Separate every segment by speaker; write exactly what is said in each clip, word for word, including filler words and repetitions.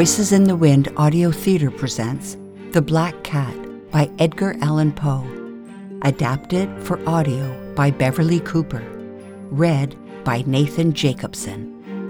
Speaker 1: Voices in the Wind Audio Theater presents The Black Cat by Edgar Allan Poe. Adapted for audio by Beverly Cooper. Read by Nathan Jacobson.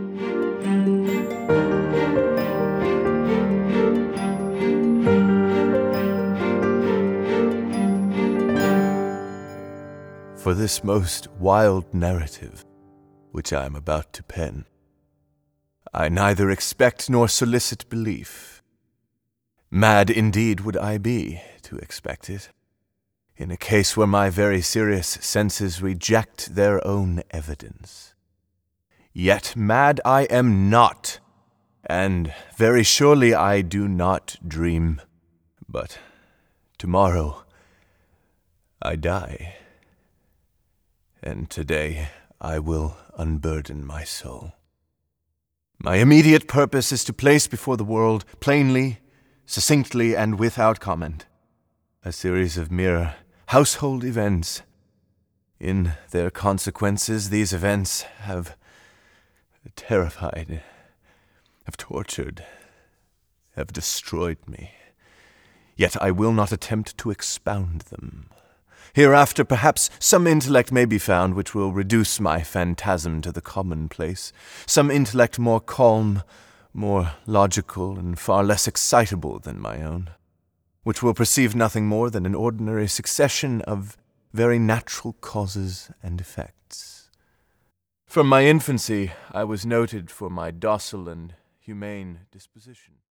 Speaker 2: For this most wild narrative, which I am about to pen, I neither expect nor solicit belief. Mad indeed would I be to expect it, in a case where my very serious senses reject their own evidence. Yet mad I am not, and very surely I do not dream. But tomorrow I die, and today I will unburden my soul. My immediate purpose is to place before the world, plainly, succinctly, and without comment, a series of mere household events. In their consequences, these events have terrified, have tortured, have destroyed me. Yet I will not attempt to expound them. Hereafter, perhaps, some intellect may be found which will reduce my phantasm to the commonplace, some intellect more calm, more logical, and far less excitable than my own, which will perceive nothing more than an ordinary succession of very natural causes and effects. From my infancy, I was noted for my docile and humane disposition.